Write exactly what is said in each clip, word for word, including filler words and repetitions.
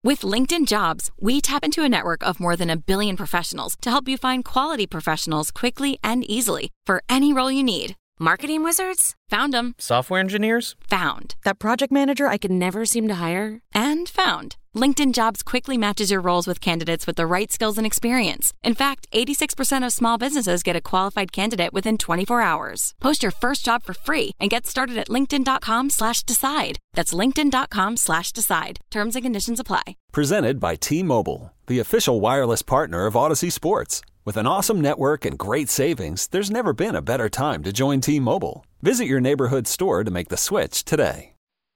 With LinkedIn Jobs, we tap into a network of more than a billion professionals to help you find quality professionals quickly and easily for any role you need. Marketing wizards? Found them. Software engineers? Found. That project manager I could never seem to hire? And found. LinkedIn Jobs quickly matches your roles with candidates with the right skills and experience. In fact, eighty-six percent of small businesses get a qualified candidate within twenty-four hours. Post your first job for free and get started at linkedin.com slash decide. That's linkedin.com slash decide. Terms and conditions apply. Presented by T-Mobile, the official wireless partner of Odyssey Sports. With an awesome network and great savings, there's never been a better time to join T-Mobile. Visit your neighborhood store to make the switch today.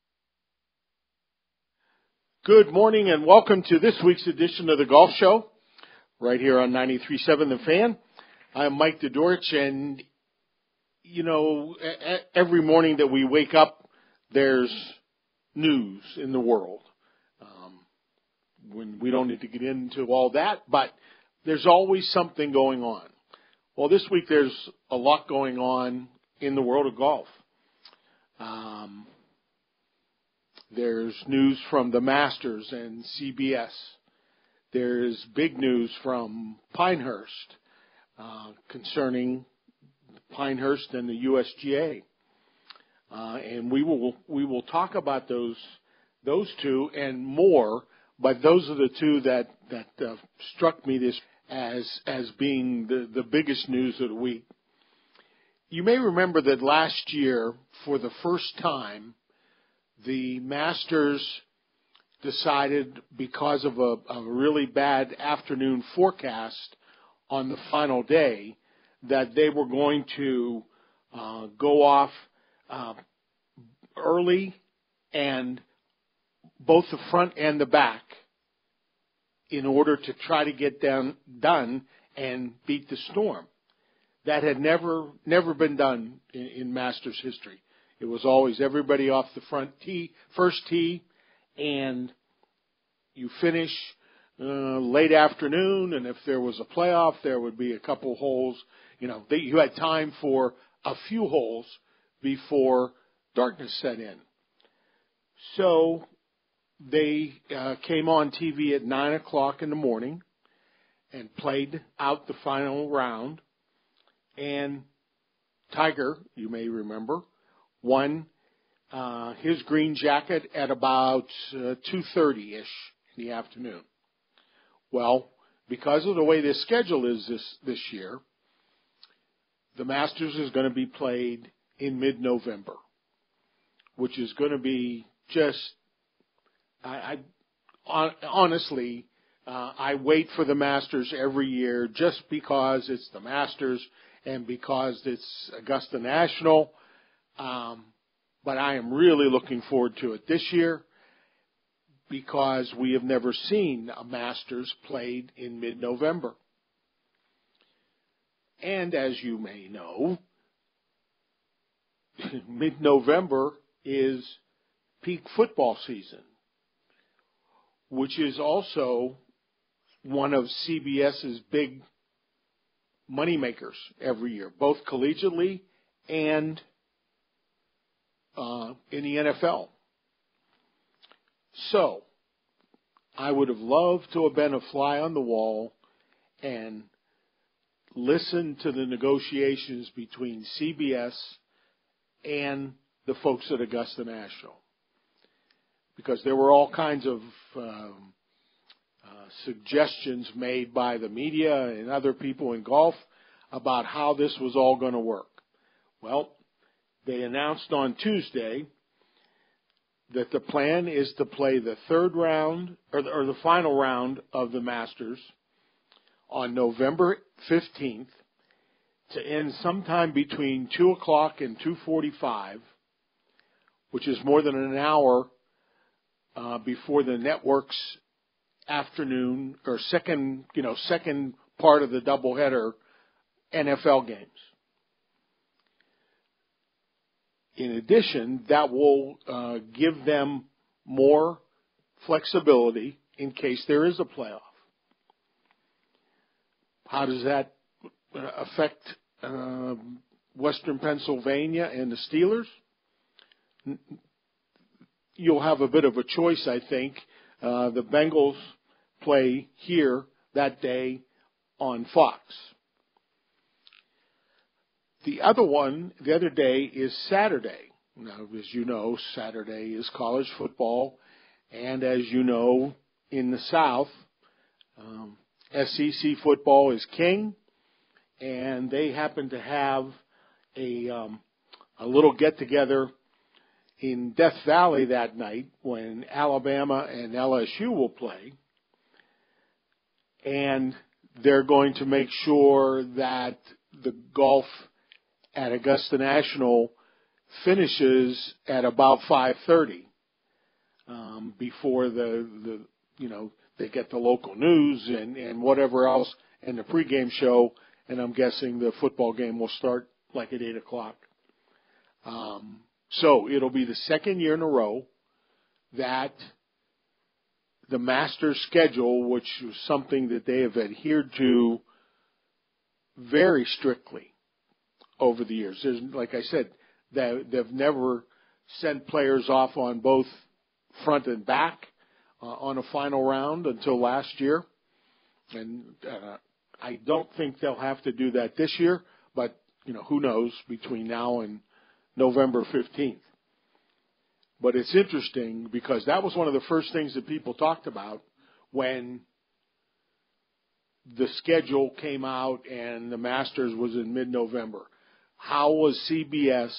Good morning and welcome to this week's edition of the Golf Show, right here on ninety-three point seven The Fan. I'm Mike Dodorich, and, you know, every morning that we wake up, there's news in the world. Um, when we don't need to get into all that, but there's always something going on. Well, this week there's a lot going on in the world of golf. Um, there's news from the Masters and C B S. There's big news from Pinehurst uh, concerning Pinehurst and the U S G A. Uh, and we will we will talk about those those two and more. But those are the two that that uh, struck me this as as being the, the biggest news of the week. You may remember that last year, for the first time, the Masters decided, because of a, a really bad afternoon forecast on the final day, that they were going to uh, go off uh, early, and both the front and the back, in order to try to get down, done and beat the storm. That had never never been done in, in Masters history. It was always everybody off the front tee, first tee, and you finish uh, late afternoon, and if there was a playoff, there would be a couple holes. You know, they, you had time for a few holes before darkness set in. So they uh, came on T V at nine o'clock in the morning and played out the final round. And Tiger, you may remember, won uh, his green jacket at about uh, two thirty-ish in the afternoon. Well, because of the way this schedule is this, this year, the Masters is going to be played in mid-November, which is going to be just, I, I honestly, uh, I wait for the Masters every year just because it's the Masters and because it's Augusta National. Um, but I am really looking forward to it this year because we have never seen a Masters played in mid-November. And as you may know, mid-November is peak football season, which is also one of CBS's big moneymakers every year, both collegiately and uh, in the N F L. So I would have loved to have been a fly on the wall and listened to the negotiations between C B S and the folks at Augusta National, because there were all kinds of um, uh, suggestions made by the media and other people in golf about how this was all going to work. Well, they announced on Tuesday that the plan is to play the third round or the, or the final round of the Masters on November fifteenth to end sometime between two o'clock and two forty-five, which is more than an hour uh, before the network's afternoon or second, you know, second part of the doubleheader N F L games. In addition, that will uh, give them more flexibility in case there is a playoff. How does that affect uh, Western Pennsylvania and the Steelers? You'll have a bit of a choice, I think, Uh, the Bengals play here that day on Fox. The other one, the other day, is Saturday. Now, as you know, Saturday is college football, and as you know, in the South, um, S E C football is king, and they happen to have a um, a little get-together in Death Valley that night when Alabama and L S U will play, and they're going to make sure that the golf at Augusta National finishes at about five thirty um, before the, the, you know, they get the local news and, and whatever else and the pregame show, and I'm guessing the football game will start like at eight o'clock. Um, so it'll be the second year in a row that the Masters schedule, which was something that they have adhered to very strictly over the years. There's, like I said, they, they've never sent players off on both front and back uh, on a final round until last year. And uh, I don't think they'll have to do that this year, but, you know, who knows between now and November fifteenth. But it's interesting because that was one of the first things that people talked about when the schedule came out and the Masters was in mid-November. How was C B S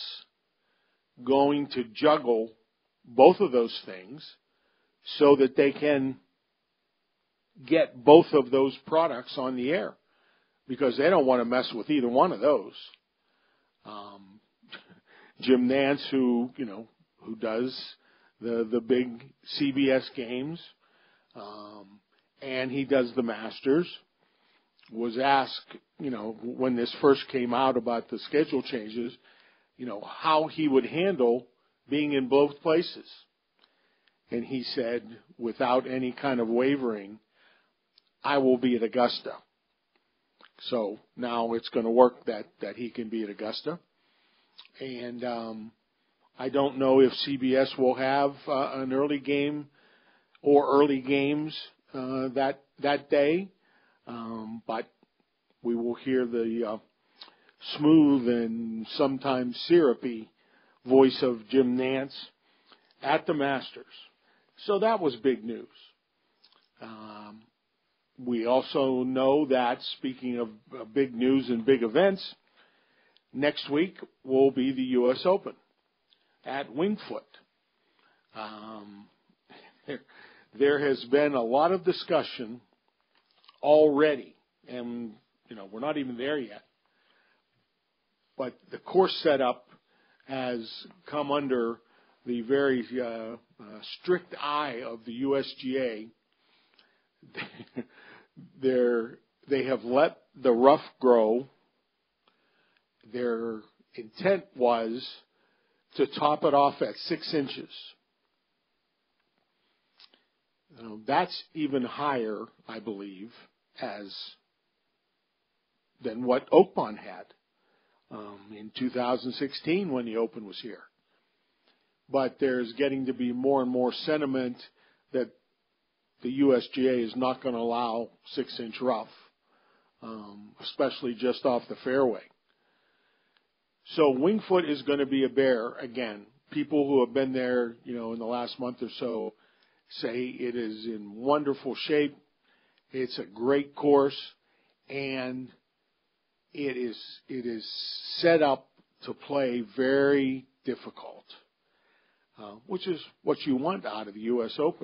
going to juggle both of those things so that they can get both of those products on the air? Because they don't want to mess with either one of those. Um, Jim Nantz, who, you know, who does the, the big C B S games, um, and he does the Masters, was asked, you know, when this first came out about the schedule changes, you know, how he would handle being in both places. And he said, without any kind of wavering, I will be at Augusta. So now it's going to work that, that he can be at Augusta. And um, I don't know if C B S will have uh, an early game or early games uh, that that day. Um, but we will hear the uh, smooth and sometimes syrupy voice of Jim Nantz at the Masters. So that was big news. Um, we also know that, speaking of uh, big news and big events, next week will be the U S Open at Winged Foot. Um, there, there has been a lot of discussion already, and, you know, we're not even there yet. But the course setup has come under the very uh, uh, strict eye of the U S G A. They're, they have let the rough grow. Their intent was to top it off at six inches. Uh, that's even higher, I believe, as than what Oakmont had um, in two thousand sixteen when the Open was here. But there's getting to be more and more sentiment that the U S G A is not going to allow six-inch rough, um, especially just off the fairway. So Winged Foot is going to be a bear again. People who have been there, you know, in the last month or so say it is in wonderful shape. It's a great course, and it is it is set up to play very difficult, uh, which is what you want out of the U S Open.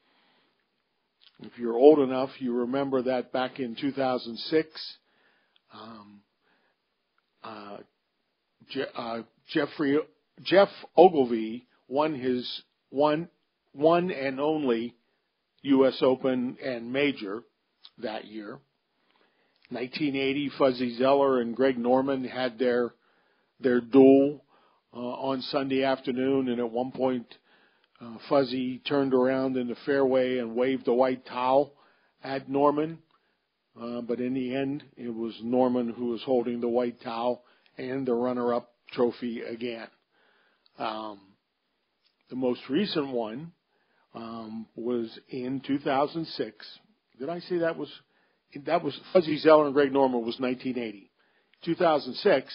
If you're old enough, you remember that back in two thousand six, um, uh, Je- uh, Jeffrey Jeff Ogilvy won his one one and only U S Open and major that year. nineteen eighty, Fuzzy Zoeller and Greg Norman had their their duel uh, on Sunday afternoon, and at one point, uh, Fuzzy turned around in the fairway and waved a white towel at Norman. Uh, but in the end, it was Norman who was holding the white towel and the runner-up trophy again. Um, the most recent one, um, was in two thousand six. Did I say that was that was Fuzzy Zeller and Greg Norman was nineteen eighty. two thousand six,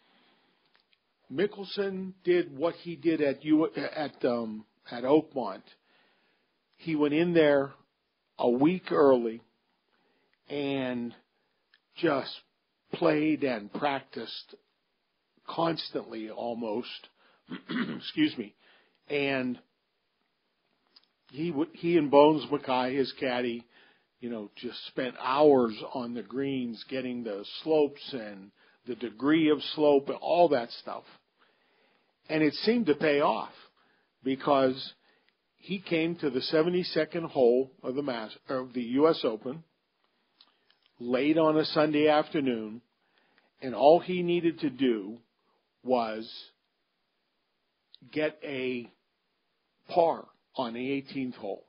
Mickelson did what he did at U, at um, at Oakmont. He went in there a week early and just played and practiced constantly almost. Excuse me. And he w- he and Bones Mackay, his caddy, you know, just spent hours on the greens getting the slopes and the degree of slope and all that stuff. And it seemed to pay off because he came to the seventy-second hole of the Mass of the U S Open late on a Sunday afternoon, and all he needed to do was get a par on the eighteenth hole.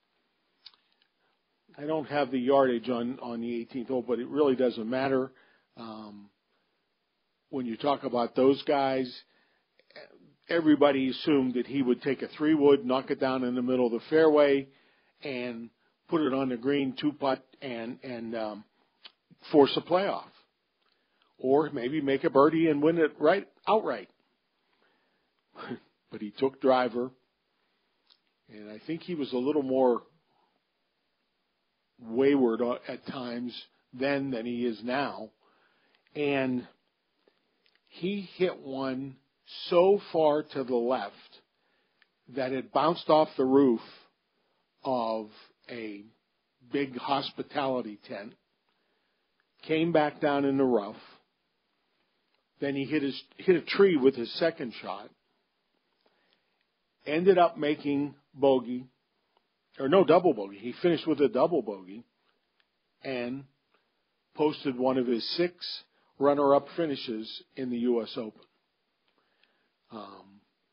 I don't have the yardage on, on the eighteenth hole, but it really doesn't matter. Um, when you talk about those guys, everybody assumed that he would take a three-wood, knock it down in the middle of the fairway, and put it on the green, two-putt, and, and um, force a playoff. Or maybe make a birdie and win it right outright. But he took driver, and I think he was a little more wayward at times then than he is now. And he hit one so far to the left that it bounced off the roof of a big hospitality tent, came back down in the rough. Then he hit his hit a tree with his second shot. Ended up making bogey, or no double bogey. He finished with a double bogey, and posted one of his six runner-up finishes in the U S Open. Um,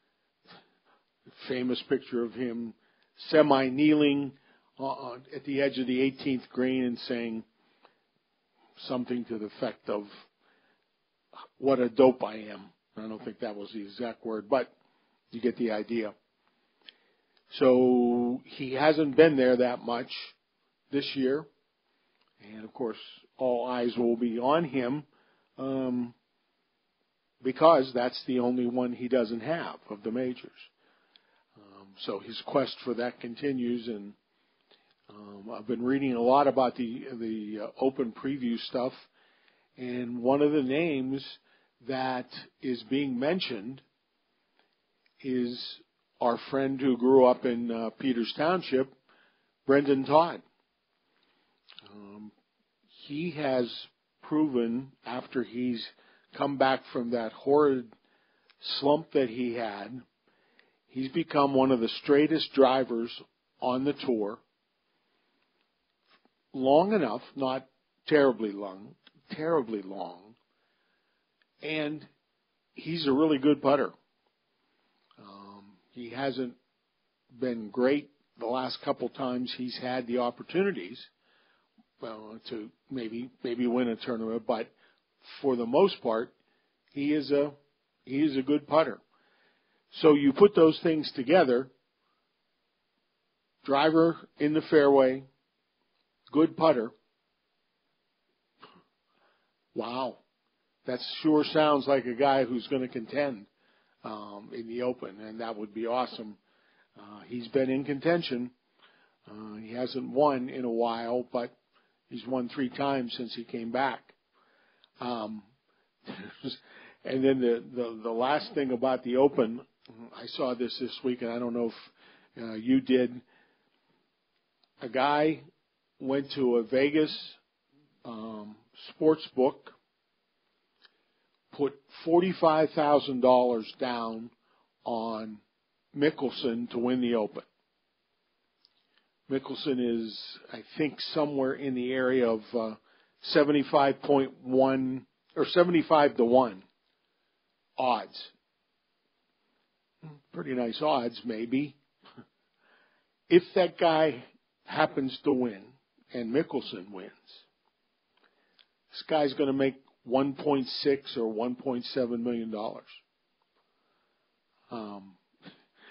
famous picture of him semi-kneeling on, at the edge of the eighteenth green and saying something to the effect of, "What a dope I am." I don't think that was the exact word, but you get the idea. So he hasn't been there that much this year. And, of course, all eyes will be on him um, because that's the only one he doesn't have of the majors. Um, so his quest for that continues. And um, I've been reading a lot about the, the uh, Open preview stuff. And one of the names that is being mentioned is our friend who grew up in uh, Peters Township, Brendan Todd. Um, he has proven, after he's come back from that horrid slump that he had, he's become one of the straightest drivers on the tour. Long enough, not terribly long, terribly long, and he's a really good putter. Um, he hasn't been great the last couple times he's had the opportunities well, to maybe maybe win a tournament, but for the most part, he is a he is a good putter. So you put those things together: driver in the fairway, good putter. Wow, that sure sounds like a guy who's going to contend um, in the Open, and that would be awesome. Uh, he's been in contention. Uh, he hasn't won in a while, but he's won three times since he came back. Um, and then the, the, the last thing about the Open, I saw this this week, and I don't know if uh, you did. A guy went to a Vegas um, sports book, put forty-five thousand dollars down on Mickelson to win the Open. Mickelson is, I think, somewhere in the area of uh, seventy-five point one or seventy-five to one odds. Pretty nice odds, maybe. If that guy happens to win and Mickelson wins, this guy's going to make one point six or one point seven million dollars. Um,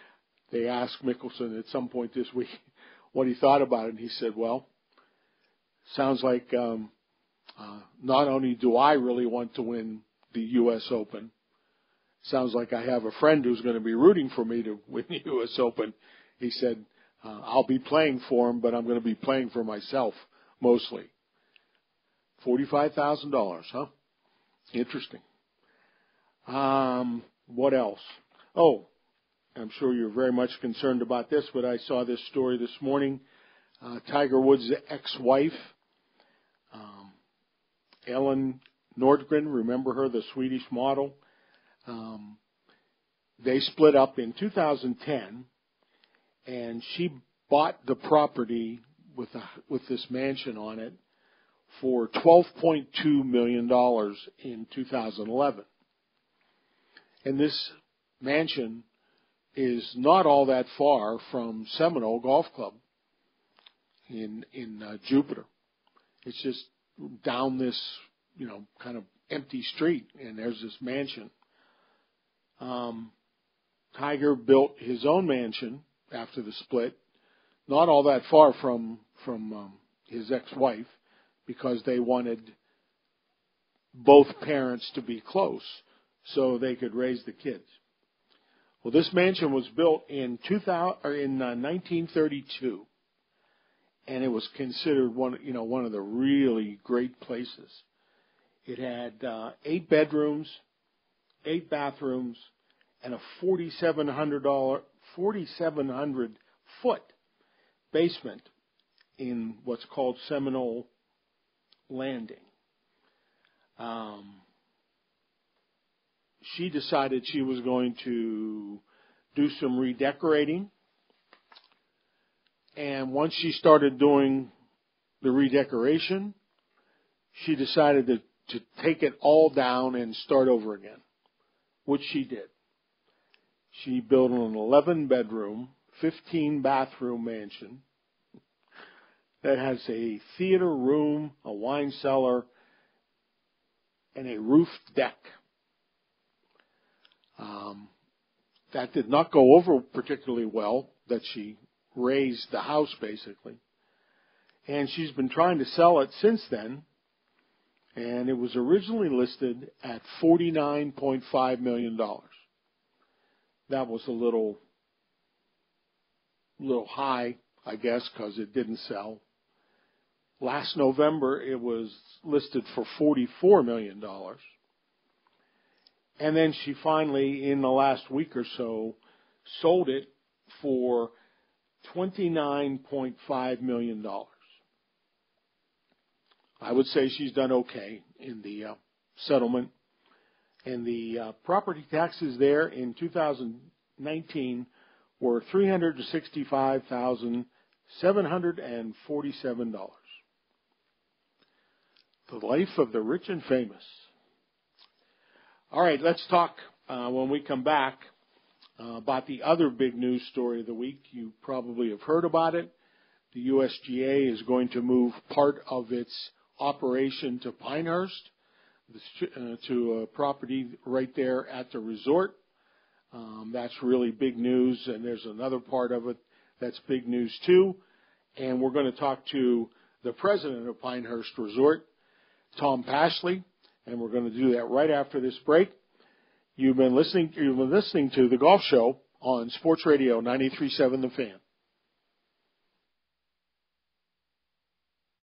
they asked Mickelson at some point this week what he thought about it, and he said, well, sounds like um, uh, not only do I really want to win the U S Open, sounds like I have a friend who's going to be rooting for me to win the U S Open. He said, uh, I'll be playing for him, but I'm going to be playing for myself mostly. forty-five thousand dollars, huh? Interesting. Um, what else? Oh, I'm sure you're very much concerned about this, but I saw this story this morning. Uh, Tiger Woods' ex-wife, um, Ellen Nordgren, remember her, the Swedish model? Um, they split up in two thousand ten, and she bought the property with a, with this mansion on it for twelve point two million dollars in two thousand eleven. And this mansion is not all that far from Seminole Golf Club in in uh, Jupiter. It's just down this, you know, kind of empty street, and there's this mansion. Um, Tiger built his own mansion after the split, not all that far from from um, his ex-wife, because they wanted both parents to be close so they could raise the kids. Well, this mansion was built in two thousand or in uh, nineteen thirty-two, and it was considered one, you know, one of the really great places. It had uh, eight bedrooms, eight bathrooms, and a forty-seven hundred dollar, forty-seven hundred foot basement in what's called Seminole Landing. Um, she decided she was going to do some redecorating, and once she started doing the redecoration, she decided to, to take it all down and start over again, which she did. She built an eleven bedroom, fifteen bathroom mansion that has a theater room, a wine cellar, and a roofed deck. Um, that did not go over particularly well, that she raised the house basically. And she's been trying to sell it since then, and it was originally listed at forty-nine point five million dollars. That was a little, little high, I guess, because it didn't sell. Last November, it was listed for forty-four million dollars. And then she finally, in the last week or so, sold it for twenty-nine point five million dollars. I would say she's done okay in the uh, settlement. And the uh, property taxes there in two thousand nineteen were three hundred sixty-five thousand seven hundred forty-seven dollars. The life of the rich and famous. All right, let's talk uh, when we come back uh, about the other big news story of the week. You probably have heard about it. The U S G A is going to move part of its operation to Pinehurst, uh, to a property right there at the resort. Um, that's really big news, and there's another part of it that's big news too. And we're going to talk to the president of Pinehurst Resort, Tom Pashley, and we're going to do that right after this break. You've been listening, you've been listening to The Golf Show on Sports Radio ninety-three point seven The Fan.